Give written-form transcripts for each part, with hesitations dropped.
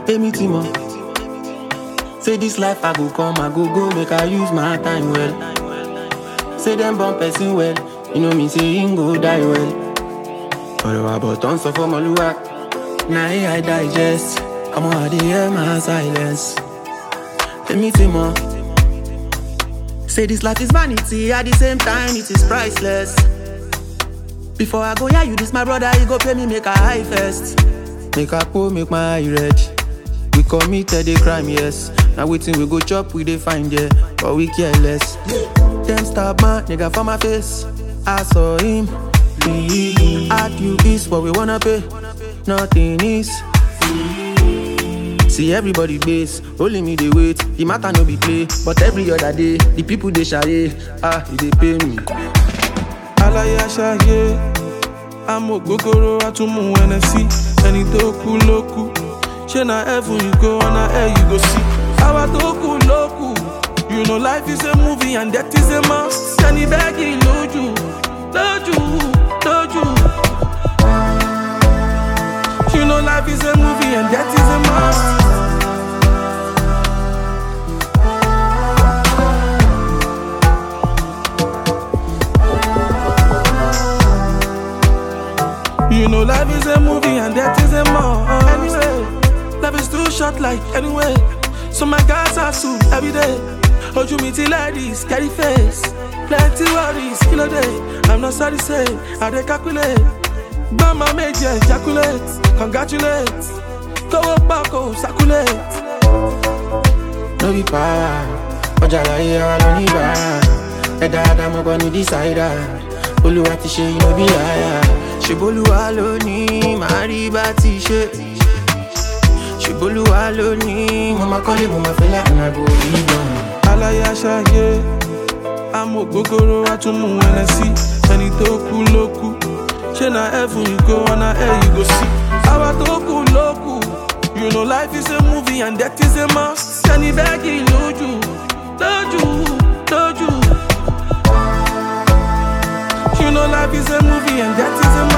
Hey, me Timo. Say this life I go come, I go, make I use my time well. Say them born person well, you know me say him go die well. But on so for my luck, now I digest. I'm on the hear my silence. Hey, me Timo. Say this life is vanity, at the same time it is priceless. Before I go, yeah, you this my brother, you go pay me, make a high first. Make a pull, make my eye red. We committed a crime, yes. Now waiting, we go chop, we dey find, yeah. But we care less. Them stab man, nigga for my face. I saw him. At you is what we wanna pay. Nothing is. See everybody base, only me they wait. The matter no be play, but every other day, the people they shy, they pay me. Alaya shaye, amo gogoro atumu NSC. Any toku loku, she na heaven you go on a air you go see. Our toku loku, you know life is a movie and that is a must. Can you beg it, loju, loju, loju. You know life is a movie and that is a must. You know life is a movie and that is a must. Anyway, life is too short like anyway. So my guys are soon every day. Hold you meet ladies, carry face. Plenty worries, kill a day. I'm not sorry say, I dey calculate. Mama made you ejaculate, congratulate. Go up back, circulate. No be power, Ojala here no ni ba. Eda Adam go ni decider. Oluwa ti ṣe no be higher. Ṣeboluwa ló ní mariba ti ṣe. Ṣeboluwa ló ní mo ma kọ́lé mo ma fẹ́lẹ́ and I go live on. Alaya ṣayé, amo gogoro atumu NSC. Ẹni tó kú ló kú. She na heaven you go on a air you go see. Our toku loku, you know life is a movie and that is a must. Can you beg it, loju, loju, loju. You know life is a movie and that is a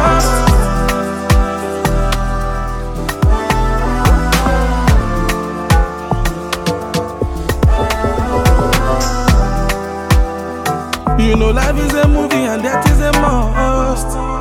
must. You know life is a movie and that is a must.